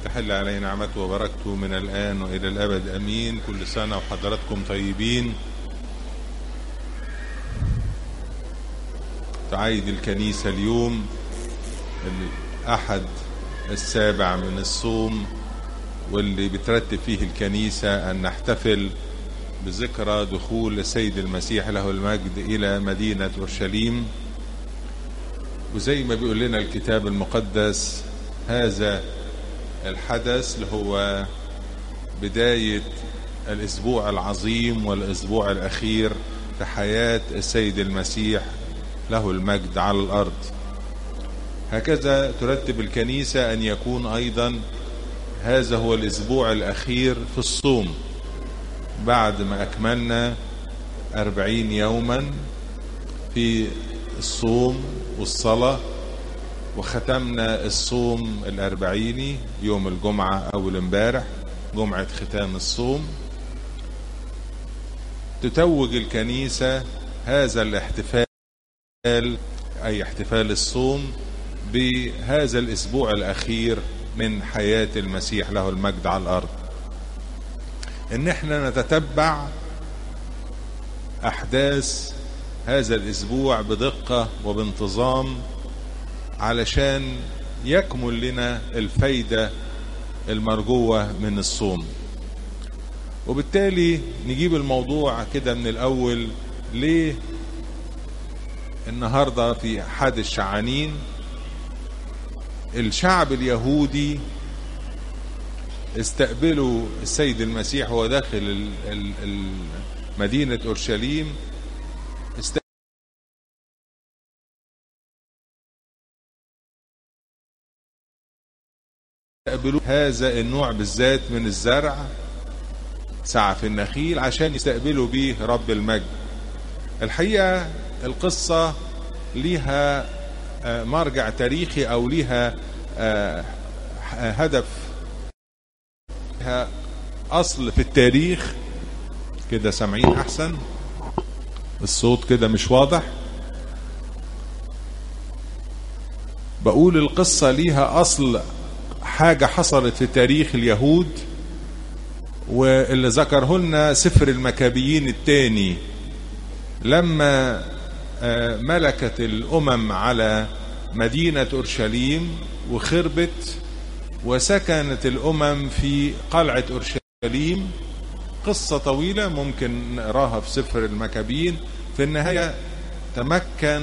تحل علينا نعمته وبركته من الآن وإلى الأبد أمين. كل سنة وحضراتكم طيبين. تعيد الكنيسة اليوم الأحد السابع من الصوم، واللي بترتب فيه الكنيسة أن نحتفل بذكرى دخول السيد المسيح له المجد إلى مدينة أورشليم. وزي ما بيقول لنا الكتاب المقدس، هذا الحدث اللي هو بداية الأسبوع العظيم والأسبوع الأخير في حياة السيد المسيح له المجد على الأرض. هكذا ترتب الكنيسة أن يكون أيضا هذا هو الأسبوع الأخير في الصوم، بعد ما أكملنا 40 يوما في الصوم والصلاة، وختمنا الصوم 40 يوم الجمعة أول امبارح جمعة ختام الصوم. تتوج الكنيسة هذا الاحتفال، أي احتفال الصوم، بهذا الأسبوع الأخير من حياة المسيح له المجد على الأرض، إن احنا نتتبع أحداث هذا الأسبوع بدقة وبانتظام علشان يكمل لنا الفايدة المرجوة من الصوم. وبالتالي نجيب الموضوع كده من الأول. ليه النهاردة في أحد الشعانين الشعب اليهودي استقبلوا السيد المسيح وهو داخل مدينة أورشليم، استقبلوا هذا النوع بالذات من الزرع، سعف النخيل، عشان يستقبلوا به رب المجد. الحقيقة القصة ليها مرجع تاريخي أو ليها هدف، ليها أصل في التاريخ. كده سامعين أحسن؟ الصوت كده مش واضح. بقول القصة ليها أصل، حاجة حصلت في تاريخ اليهود، واللي ذكره لنا سفر المكابيين الثاني، لما ملكت الأمم على مدينة أورشليم وخربت، وسكنت الأمم في قلعة أورشليم. قصة طويلة ممكن نقراها في سفر المكابيين. في النهاية تمكن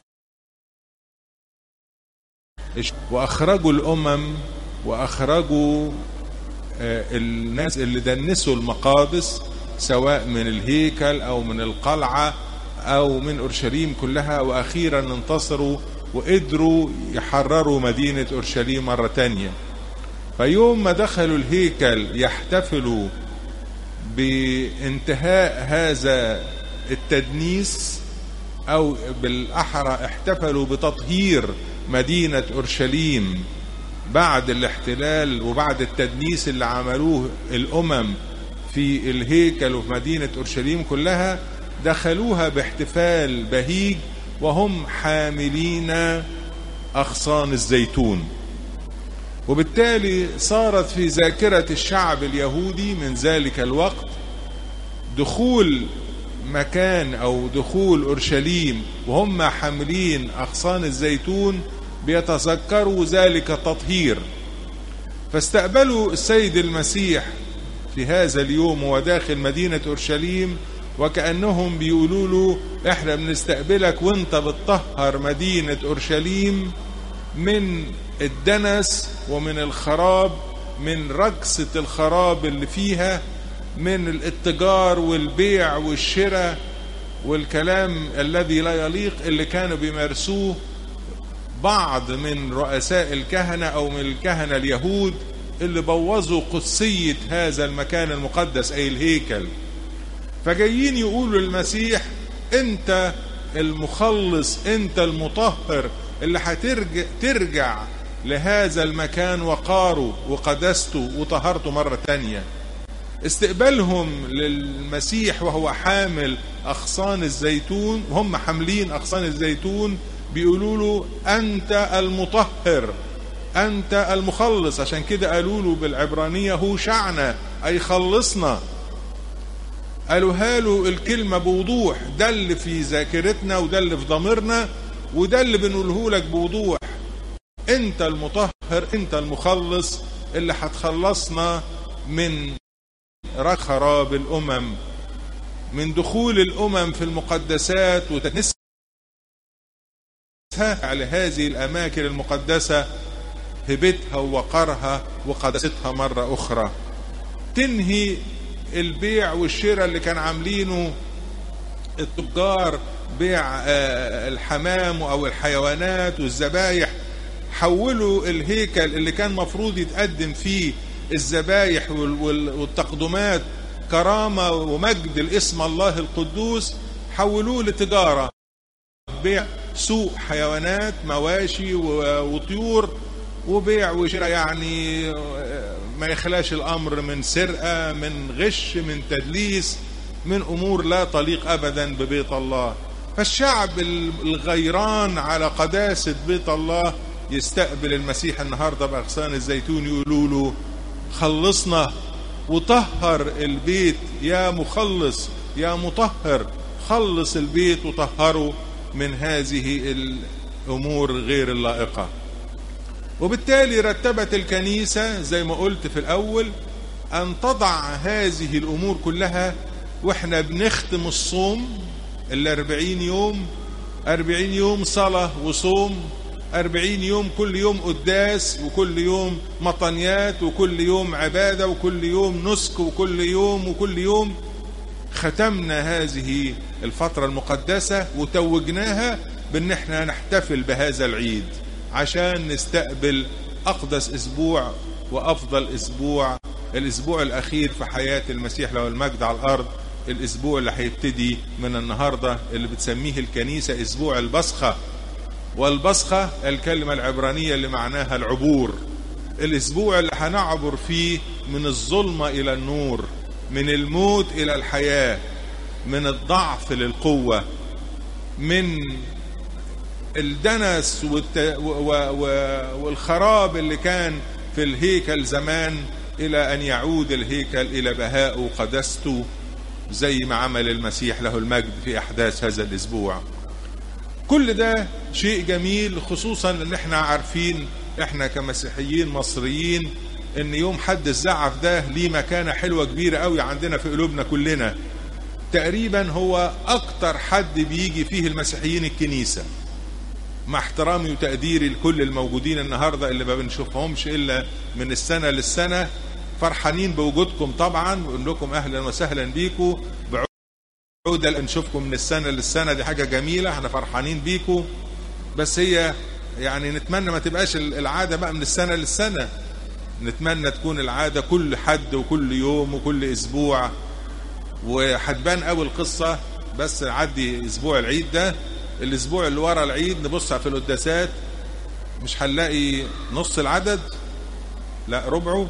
وأخرجوا الأمم، وأخرجوا الناس اللي دنسوا المقادس، سواء من الهيكل أو من القلعة أو من أورشليم كلها، وأخيرا انتصروا وقدروا يحرروا مدينة أورشليم مرة تانية. فيوم ما دخلوا الهيكل يحتفلوا بانتهاء هذا التدنيس، أو بالأحرى احتفلوا بتطهير مدينة أورشليم بعد الاحتلال وبعد التدنيس اللي عملوه الأمم في الهيكل وفي مدينة أورشليم كلها. دخلوها باحتفال بهيج وهم حاملين أغصان الزيتون. وبالتالي صارت في ذاكرة الشعب اليهودي من ذلك الوقت دخول مكان أو دخول أورشليم وهم حاملين أغصان الزيتون، بيتذكروا ذلك التطهير. فاستقبلوا السيد المسيح في هذا اليوم وهو داخل مدينة أورشليم، وكأنهم بيقولوا له احنا بنستقبلك وانت بتطهر مدينة أورشليم من الدنس ومن الخراب، من ركسة الخراب اللي فيها، من الاتجار والبيع والشراء والكلام الذي لا يليق اللي كانوا بيمارسوه بعض من رؤساء الكهنة أو من الكهنة اليهود، اللي بوظوا قدسية هذا المكان المقدس أي الهيكل. فجايين يقولوا للمسيح انت المخلص، انت المطهر اللي هترجع لهذا المكان وقاره وقدسته وطهرته مرة تانية. استقبالهم للمسيح وهو حامل أغصان الزيتون، وهم حاملين أغصان الزيتون، بيقولوا له أنت المطهر، أنت المخلص. عشان كده قالوا له بالعبرانية هو شعنا، أي خلصنا. قالوها له الكلمة بوضوح، ده اللي في ذاكرتنا وده اللي في ضميرنا وده اللي بنقوله لك بوضوح. أنت المطهر، أنت المخلص اللي هتخلصنا من خراب الأمم، من دخول الأمم في المقدسات وتكنيسها على هذه الأماكن المقدسة، هبتها ووقرها وقدستها مرة أخرى. تنهي البيع والشراء اللي كان عاملينه التجار، بيع الحمام أو الحيوانات والذبايح. حولوا الهيكل اللي كان مفروض يتقدم فيه الذبايح والتقدمات كرامة ومجد الاسم الله القدوس، حولوه لتجارة، بيع سوق حيوانات، مواشي وطيور، وبيع وشراء. يعني ما يخلاش الأمر من سرقة، من غش، من تدليس، من أمور لا تليق أبدا ببيت الله. فالشعب الغيران على قداسة بيت الله يستقبل المسيح النهاردة بأغصان الزيتون، يقولوا له خلصنا وطهر البيت يا مخلص يا مطهر، خلص البيت وطهره من هذه الأمور غير اللائقة. وبالتالي رتبت الكنيسة زي ما قلت في الأول أن تضع هذه الأمور كلها وإحنا بنختم الصوم 40 يوم، 40 يوم صلاة وصوم، 40 يوم كل يوم قداس، وكل يوم مطنيات، وكل يوم عبادة، وكل يوم نسك، وكل يوم ختمنا هذه الفترة المقدسة وتوجناها بأن احنا نحتفل بهذا العيد عشان نستقبل أقدس أسبوع وأفضل أسبوع، الأسبوع الأخير في حياة المسيح له المجد على الأرض، الأسبوع اللي هيبتدي من النهاردة اللي بتسميه الكنيسة أسبوع البصخة. والبصخة الكلمة العبرانية اللي معناها العبور، الأسبوع اللي هنعبر فيه من الظلمة إلى النور، من الموت إلى الحياة، من الضعف للقوة، من الدنس والخراب اللي كان في الهيكل زمان إلى أن يعود الهيكل إلى بهائه وقدسته زي ما عمل المسيح له المجد في أحداث هذا الأسبوع. كل ده شيء جميل، خصوصا ان احنا عارفين احنا كمسيحيين مصريين ان يوم حد الزعف ده ليه مكانة حلوة كبيرة قوي عندنا في قلوبنا كلنا. تقريبا هو اكتر حد بيجي فيه المسيحيين الكنيسة، مع احترامي وتقديري لكل الموجودين النهاردة اللي ما بنشوفهمش الا من السنة للسنة. فرحانين بوجودكم طبعا، وقول لكم اهلا وسهلا بيكم، عودة نشوفكم من السنة للسنة، دي حاجة جميلة، احنا فرحانين بيكم. بس هي يعني نتمنى ما تبقاش العادة بقى من السنة للسنة، نتمنى تكون العادة كل حد وكل يوم وكل اسبوع. وحتبان قوي القصة بس عدي اسبوع العيد ده، الاسبوع اللي ورا العيد نبص في القداسات مش هنلاقي نص العدد، لا ربعه،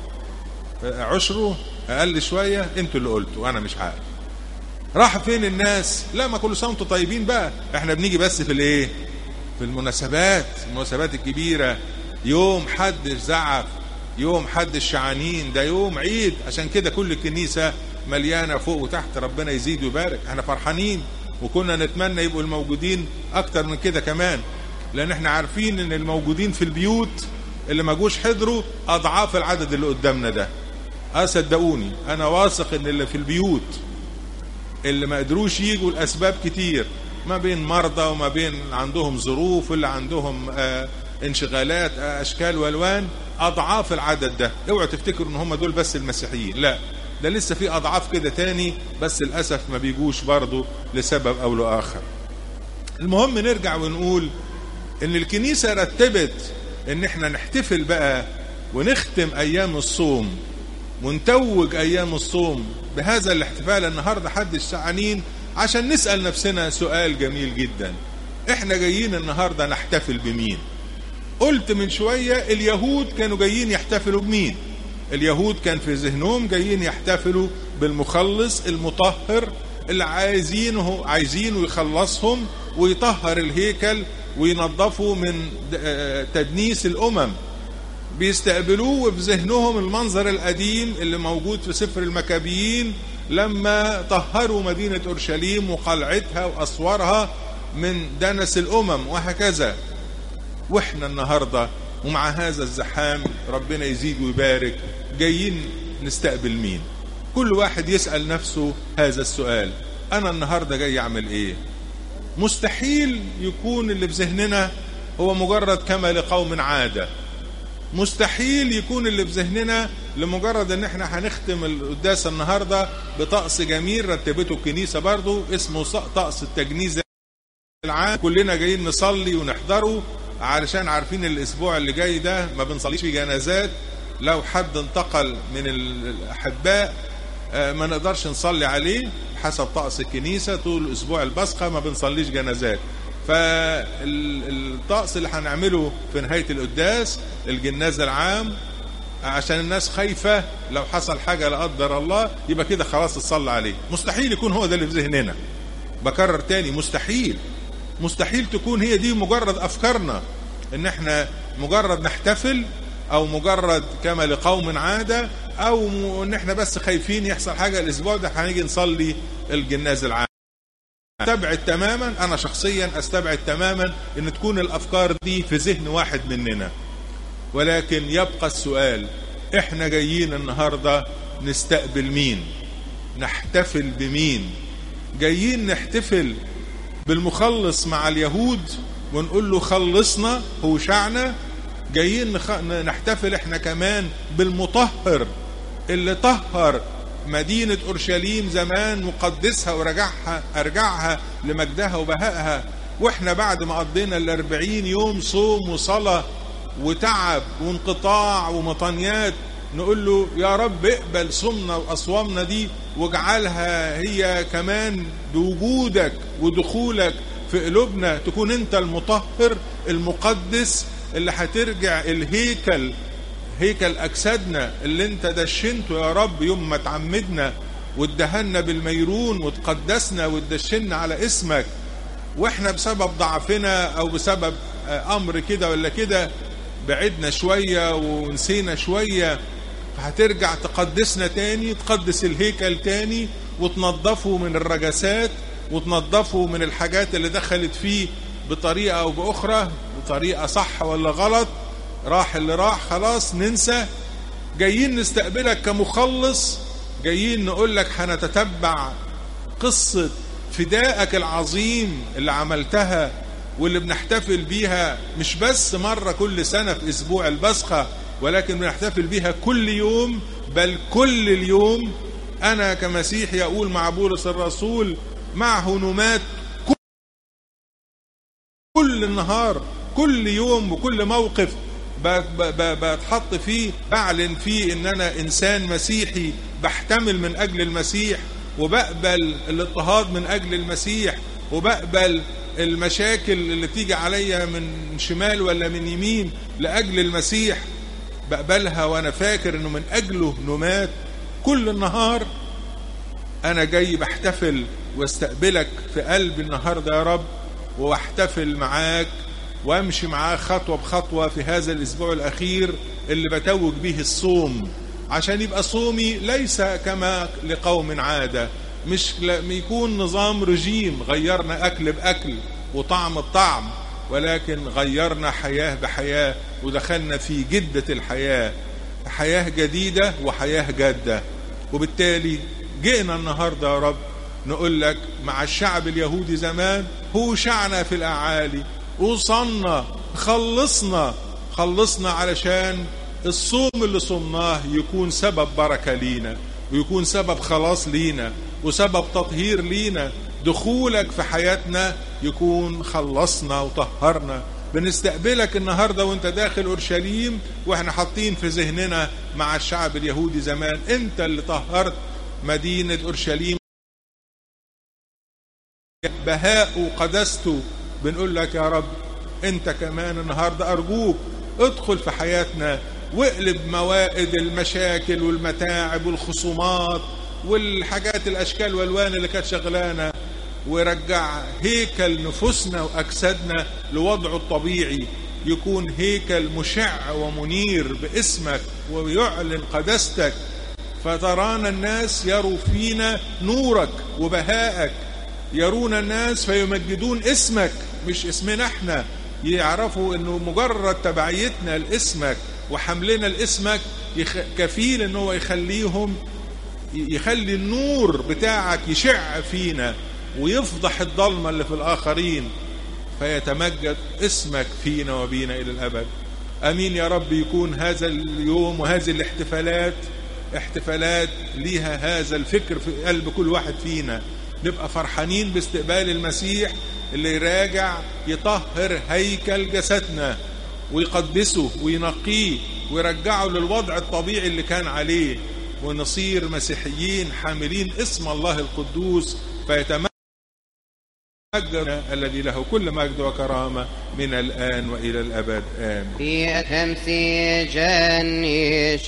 عشره، اقل شوية. انتوا اللي قلتوا، انا مش عارف راح فين الناس. لا، ما كل سنه وانتم طيبين بقى، احنا بنيجي بس في الايه، في المناسبات الكبيره، يوم حد الزعف، يوم حد الشعانين، ده يوم عيد. عشان كده كل الكنيسه مليانه فوق وتحت، ربنا يزيد ويبارك. احنا فرحانين وكنا نتمنى يبقوا الموجودين اكتر من كده كمان، لان احنا عارفين ان الموجودين في البيوت اللي ما جوش حضروا اضعاف العدد اللي قدامنا ده. صدقوني انا واثق ان اللي في البيوت اللي ما قدروش يجوا الاسباب كتير، ما بين مرضى وما بين عندهم ظروف واللي عندهم انشغالات اشكال والوان، اضعاف العدد ده. اوعوا تفتكروا ان هم دول بس المسيحيين، لا، ده لسه في اضعاف كده تاني، بس للاسف ما بيجوش برضو لسبب او لاخر. المهم نرجع ونقول ان الكنيسة رتبت ان احنا نحتفل بقى ونختم ايام الصوم ونتوج ايام الصوم بهذا الاحتفال النهاردة حد الشعانين، عشان نسأل نفسنا سؤال جميل جدا. احنا جايين النهاردة نحتفل بمين؟ قلت من شوية اليهود كانوا جايين يحتفلوا بمين؟ اليهود كان في ذهنهم جايين يحتفلوا بالمخلص المطهر اللي عايزينه يخلصهم ويطهر الهيكل وينظفوا من تدنيس الأمم. بيستقبلوه وفي ذهنهم المنظر القديم اللي موجود في سفر المكابيين لما طهروا مدينة أورشليم وقلعتها وأسوارها من دنس الأمم وهكذا. وإحنا النهاردة ومع هذا الزحام ربنا يزيد ويبارك جايين نستقبل مين؟ كل واحد يسأل نفسه هذا السؤال، أنا النهاردة جاي أعمل إيه؟ مستحيل يكون اللي في ذهننا هو مجرد كما لقوم عادة. مستحيل يكون اللي في ذهننا لمجرد ان احنا هنختم القداس النهارده بطقس جميل رتبته الكنيسه برضو اسمه طقس التجنيز العام، كلنا جايين نصلي ونحضره علشان عارفين الاسبوع اللي جاي ده ما بنصليش في جنازات. لو حد انتقل من الاحباء ما نقدرش نصلي عليه حسب طقس الكنيسه، طول اسبوع البصخه ما بنصليش جنازات. فالطقس اللي هنعمله في نهاية القداس الجناز العام، عشان الناس خايفة لو حصل حاجة لا قدر الله يبقى كده خلاص تصلى عليه. مستحيل يكون هو ده اللي في ذهننا. بكرر تاني، مستحيل تكون هي دي مجرد أفكارنا، ان احنا مجرد نحتفل او مجرد كما لقوم عادة او ان احنا بس خايفين يحصل حاجة الاسبوع ده هنيجي نصلي الجناز العام. استبعد تماما، انا شخصيا استبعد تماما ان تكون الافكار دي في ذهن واحد مننا. ولكن يبقى السؤال، احنا جايين النهاردة نستقبل مين؟ نحتفل بمين؟ جايين نحتفل بالمخلص مع اليهود ونقول له خلصنا هوشعنا؟ جايين نحتفل احنا كمان بالمطهر اللي طهر مدينة أورشليم زمان وقدسها ورجعها لمجدها وبهائها، واحنا بعد ما قضينا 40 يوم صوم وصلاة وتعب وانقطاع ومطانيات نقول له يا رب اقبل صومنا وأصوامنا دي واجعلها هي كمان بوجودك ودخولك في قلوبنا، تكون انت المطهر المقدس اللي هترجع الهيكل، هيكل أجسادنا اللي انت دشنته يا رب يوم ما تعمدنا وادهنا بالميرون وتقدسنا وتدشنا على اسمك، واحنا بسبب ضعفنا او بسبب امر كده ولا كده بعدنا شوية ونسينا شوية، فهترجع تقدسنا تاني، تقدس الهيكل تاني وتنظفه من الرجسات وتنظفه من الحاجات اللي دخلت فيه بطريقة او باخرى، بطريقة صح ولا غلط، راح اللي راح خلاص ننسى. جايين نستقبلك كمخلص، جايين نقول لك هنتتبع قصة فدائك العظيم اللي عملتها واللي بنحتفل بيها مش بس مرة كل سنة في اسبوع البصخة، ولكن بنحتفل بيها كل يوم، بل كل اليوم. انا كمسيحي اقول مع بولس الرسول معه نمات كل النهار كل يوم وكل موقف بتحط فيه، بعلن فيه ان انا انسان مسيحي بحتمل من اجل المسيح وبقبل الاضطهاد من اجل المسيح وبقبل المشاكل اللي تيجي عليا من شمال ولا من يمين لاجل المسيح، بقبلها وانا فاكر انه من اجله نمات كل النهار. انا جاي بحتفل واستقبلك في قلبي النهارده يا رب، واحتفل معاك وامشي معاه خطوة بخطوة في هذا الاسبوع الاخير اللي بتوج به الصوم، عشان يبقى صومي ليس كما لقوم عادة، مش يكون نظام رجيم غيرنا اكل باكل وطعم بطعم، ولكن غيرنا حياة بحياة ودخلنا في جدة الحياة، حياة جديدة وحياة جادة. وبالتالي جئنا النهاردة يا رب نقول لك مع الشعب اليهودي زمان هوشعنا في الأعالي، وصلنا خلصنا علشان الصوم اللي صمناه يكون سبب بركة لينا ويكون سبب خلاص لينا وسبب تطهير لينا، دخولك في حياتنا يكون خلصنا وطهرنا. بنستقبلك النهاردة وانت داخل أورشليم واحنا حاطين في ذهننا مع الشعب اليهودي زمان انت اللي طهرت مدينة أورشليم بهاء وقدسته. بنقول لك يا رب انت كمان النهاردة ارجوك ادخل في حياتنا واقلب موائد المشاكل والمتاعب والخصومات والحاجات الاشكال والوان اللي كانت شغلانة، ورجع هيكل نفوسنا واجسادنا لوضعه الطبيعي، يكون هيكل مشع ومنير باسمك ويعلن قداستك، فترانا الناس يروا فينا نورك وبهائك، يرون الناس فيمجدون اسمك مش اسمنا احنا، يعرفوا انه مجرد تبعيتنا لاسمك وحملنا لاسمك كفيل انه هو يخلي النور بتاعك يشع فينا ويفضح الضلمة اللي في الآخرين، فيتمجد اسمك فينا وبينا إلى الأبد. أمين يا رب. يكون هذا اليوم وهذه الاحتفالات احتفالات ليها هذا الفكر في قلب كل واحد فينا، نبقى فرحانين باستقبال المسيح اللي يراجع يطهر هيكل جسدنا ويقدسه وينقيه ويرجعه للوضع الطبيعي اللي كان عليه، ونصير مسيحيين حاملين اسم الله القدوس، فيتمجد الذي له كل مجد وكرامة من الآن وإلى الأبد. آمين. في